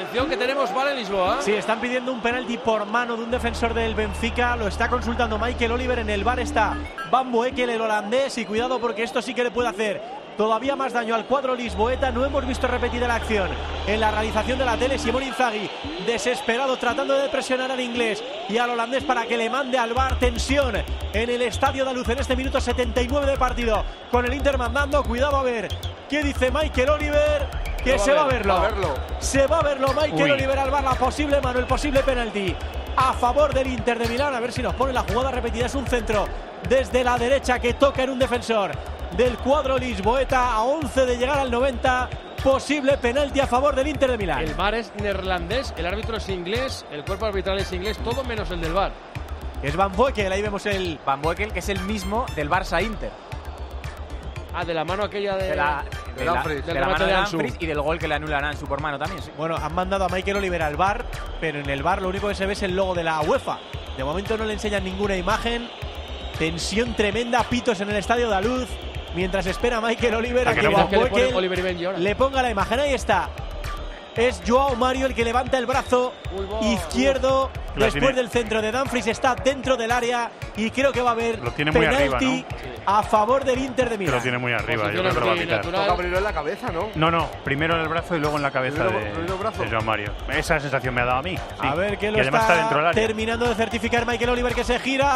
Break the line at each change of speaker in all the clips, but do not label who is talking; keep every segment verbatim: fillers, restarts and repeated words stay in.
acción que tenemos, vale, Lisboa.
Sí, están pidiendo un penalti por mano de un defensor del Benfica. Lo está consultando Michael Oliver. En el V A R está Van Boekel, el holandés. Y cuidado porque esto sí que le puede hacer todavía más daño al cuadro lisboeta. No hemos visto repetida la acción en la realización de la tele. Simón Inzaghi, desesperado, tratando de presionar al inglés y al holandés para que le mande al V A R. Tensión en el Estadio de Luz en este minuto setenta y nueve de partido, con el Inter mandando. Cuidado a ver qué dice Michael Oliver, que
no
se va a,
ver,
verlo.
va a verlo.
Se va a verlo Michael
Uy.
Oliver al V A R, la posible mano, el posible penalti a favor del Inter de Milán. A ver si nos pone la jugada repetida. Es un centro desde la derecha que toca en un defensor del cuadro lisboeta a once de llegar al noventa. Posible penalti a favor del Inter de Milán.
El V A R es neerlandés, el árbitro es inglés, el cuerpo arbitral es inglés, todo menos el del V A R.
Es Van Boekel, ahí vemos el
Van Boekel, que es el mismo del Barça Inter.
Ah, de la mano aquella de,
De la, de la,
Dumfries.
de
del
la
remate
mano de
de Ansu.
Dumfries y del gol que le anulan a Ansu por mano también, sí.
Bueno, han mandado a Michael Oliver al V A R, pero en el V A R lo único que se ve es el logo de la UEFA. De momento no le enseñan ninguna imagen. Tensión tremenda, pitos en el Estadio de Luz, mientras espera Michael Oliver a
Ah, que
que
no,
Van
que le pone
Boekel
Oliver y Benji ahora.
le ponga la imagen. Ahí está. Es Joao Mario el que levanta el brazo
Uy, va,
izquierdo
Lo
después
tiene-
del centro de Dumfries. Está dentro del área y creo que va a haber
Lo tiene muy
penalti
arriba,
a favor del Inter de
Que
Milán.
lo tiene muy arriba, yo
Posición
creo que lo va a pitar.
antinatural.
Toca abrirlo en la cabeza, ¿no?
No, no, primero en el brazo y luego en la cabeza
Primero-
de,
primero brazo.
de Joan Mario. Esa sensación me ha dado a mí. Sí.
A ver qué lo
y además
está,
está dentro del área.
terminando de certificar Michael Oliver, que se gira.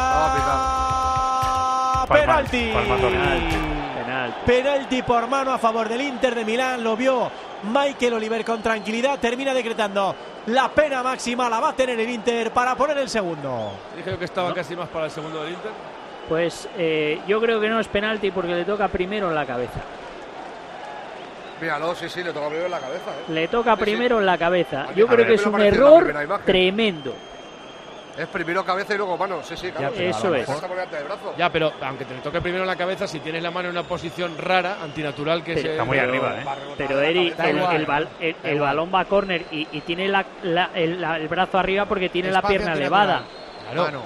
Ah,
Palma-
Penalti.
palmatorio.
Penalti por mano a favor del Inter de Milán. Lo vio Michael Oliver con tranquilidad. Termina decretando la pena máxima. La va a tener el Inter para poner el segundo.
Dije que estaba casi más para el segundo del Inter.
Pues eh, yo creo que no es penalti porque le toca primero en la cabeza.
Míralo, sí, sí, le toca primero en la cabeza, ¿eh?
Le toca
Sí, sí.
primero en la cabeza.
A mí-
Yo
a
creo
ver,
que es
me lo
un
pareció la
error
primera imagen.
tremendo.
Es primero cabeza y luego mano, sí, sí, claro.
pero a Eso lo es.
Pasa por delante del brazo.
Ya, pero aunque te le toque primero en la cabeza, si tienes la mano en una posición rara, antinatural, que
Pero-
se...
Está muy
Pero-
arriba, ¿eh?
Va a rebotar
Pero
la
Eri,
cabeza.
el,
igual.
el bal- el- el balón va a córner y, y tiene la, la- el, la- el brazo arriba porque tiene la
Espacio
pierna
antinatural.
elevada.
Claro.
Mano.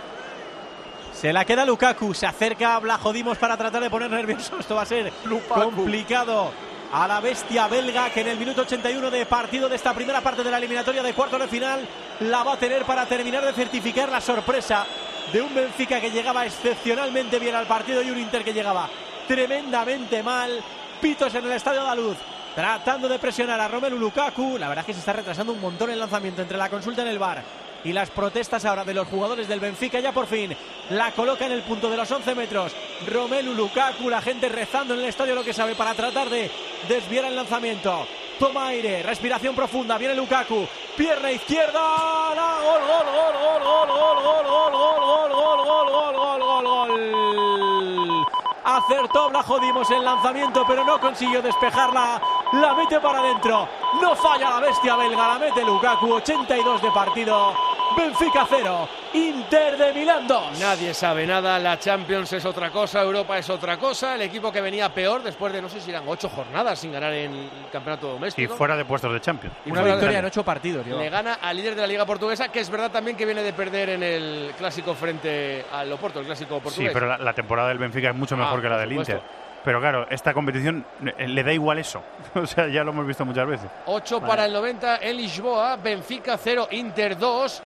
Se la queda Lukaku. Se acerca Blajodimos para tratar de poner nervioso. Esto va a ser complicado a la bestia belga, que en el minuto ochenta y uno de partido de esta primera parte de la eliminatoria de cuartos de final la va a tener para terminar de certificar la sorpresa de un Benfica que llegaba excepcionalmente bien al partido y un Inter que llegaba tremendamente mal. Pitos en el Estadio de la Luz, tratando de presionar a Romelu Lukaku. La verdad es que se está retrasando un montón el lanzamiento entre la consulta en el V A R y las protestas ahora de los jugadores del Benfica. Ya por fin la coloca en el punto de los once metros Romelu Lukaku, la gente rezando en el estadio lo que sabe para tratar de desviar el lanzamiento. Toma aire, respiración profunda, viene Lukaku, pierna izquierda, ¡la! gol, gol, gol, gol, gol, gol, gol, gol, gol, gol, gol, gol, gol, gol, gol. Acertó Blajodimos el lanzamiento, pero no consiguió despejarla. La mete para adentro. No falla la bestia belga, la mete Lukaku. ochenta y dos de partido. Benfica cero, Inter de Milán dos.
Nadie sabe nada, la Champions es otra cosa, Europa es otra cosa. El equipo que venía peor después de no sé si eran ocho jornadas sin ganar en el campeonato
Y
doméstico.
fuera de puestos de Champions.
Y
Una
fuera de-
victoria en ocho partidos. lleva.
Le gana al líder de la Liga Portuguesa, que es verdad también que viene de perder en el clásico frente al Oporto, el clásico portugués.
Sí, pero la, la temporada del Benfica es mucho mejor
Ah,
que la
por
del
supuesto.
Inter. Pero claro, esta competición eh, le da igual eso. O sea, ya lo hemos visto muchas veces.
ocho para el noventa en Lisboa, Benfica cero, Inter dos.